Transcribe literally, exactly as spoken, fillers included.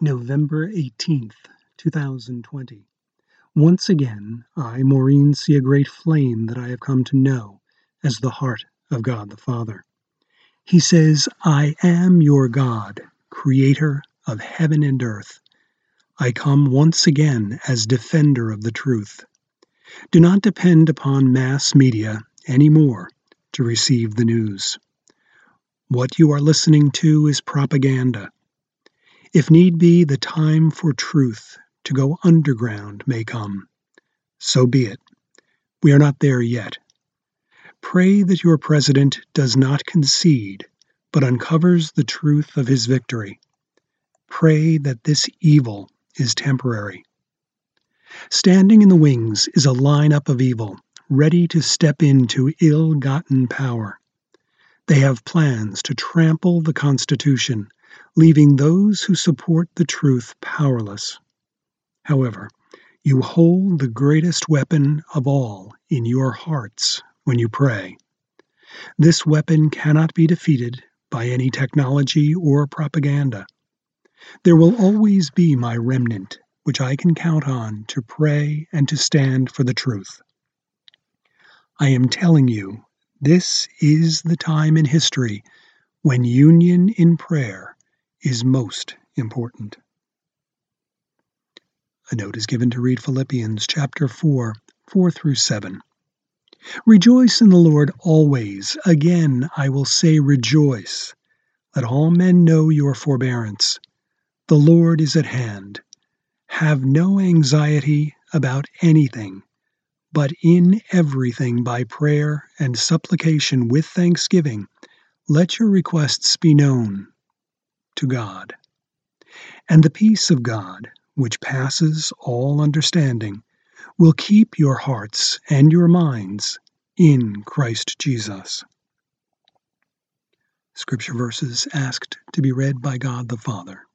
November eighteenth, two thousand twenty. Once again, I, Maureen, see a great flame that I have come to know as the heart of God the Father. He says, I am your God, creator of heaven and earth. I come once again as defender of the truth. Do not depend upon mass media anymore to receive the news. What you are listening to is propaganda. If need be, the time for truth to go underground may come. So be it. We are not there yet. Pray that your president does not concede, but uncovers the truth of his victory. Pray that this evil is temporary. Standing in the wings is a lineup of evil, ready to step into ill-gotten power. They have plans to trample the Constitution, leaving those who support the truth powerless. However, you hold the greatest weapon of all in your hearts when you pray. This weapon cannot be defeated by any technology or propaganda. There will always be my remnant, which I can count on to pray and to stand for the truth. I am telling you, this is the time in history when union in prayer is most important. A note is given to read Philippians chapter four, four through seven. Rejoice in the Lord always. Again, I will say rejoice. Let all men know your forbearance. The Lord is at hand. Have no anxiety about anything, but in everything by prayer and supplication with thanksgiving, let your requests be known to God. And the peace of God, which passes all understanding, will keep your hearts and your minds in Christ Jesus. Scripture verses asked to be read by God the Father.